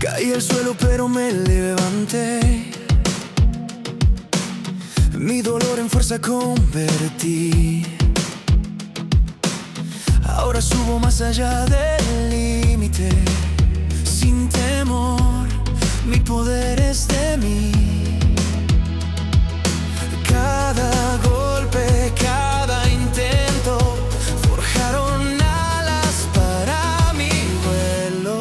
Caí al suelo pero me levanté. Mi dolor en fuerza convertí. Ahora subo más allá del límite. Sin temor, mi poder es de mí. Cada golpe, cada intento forjaron alas para mi vuelo.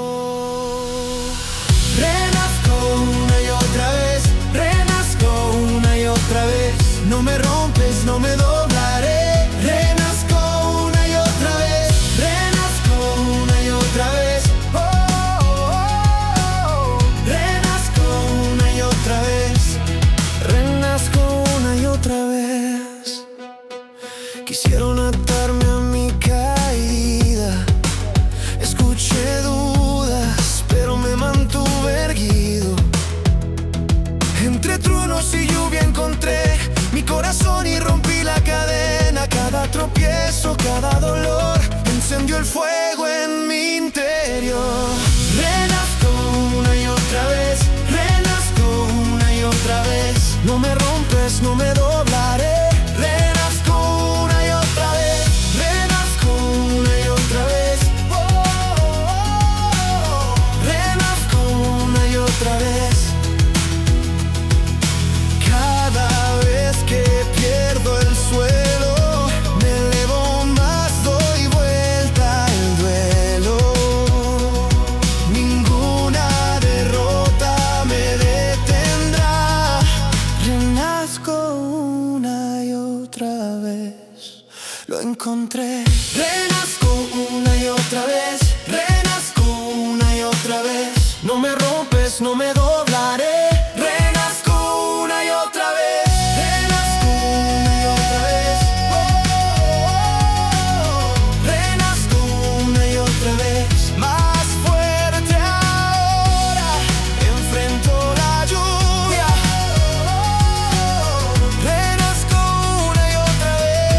Renazco una y otra vez, renazco una y otra vez. No me rompes, no me doblaré. Renazco una y otra vez, renazco una y otra vez. Oh, oh, oh. Renazco una y otra vez, renazco una y otra vez. Quisieron atarme a mi caída. Escuché dudas, pero me mantuve erguido. Entre truenos y lluvia encontré mi corazón y rompí la cadena. Cada tropiezo, cada dolor encendió el fuego en mi interior. Renazco una y otra vez, renazco una y otra vez. No me rompes, no me doblaré. Renazco una y otra vez, renazco una y otra vez. Oh, oh, oh. Renazco una y otra vez. Cada vez que pierdo el suelo, me elevo más, doy vuelta al duelo. Ninguna derrota me detendrá. Renazco una y otra vez. Lo encontré. Renazco una y otra vez, renazco una y otra vez. No me rompes, no me doblaré. Renazco una y otra vez, renazco una y otra vez. Oh, oh, oh. Renazco una y otra vez. Más fuerte ahora, enfrento la lluvia. Renazco una y otra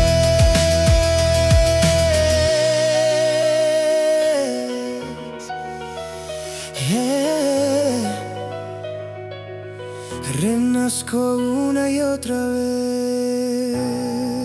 vez. Yeah. Renazco una y otra vez.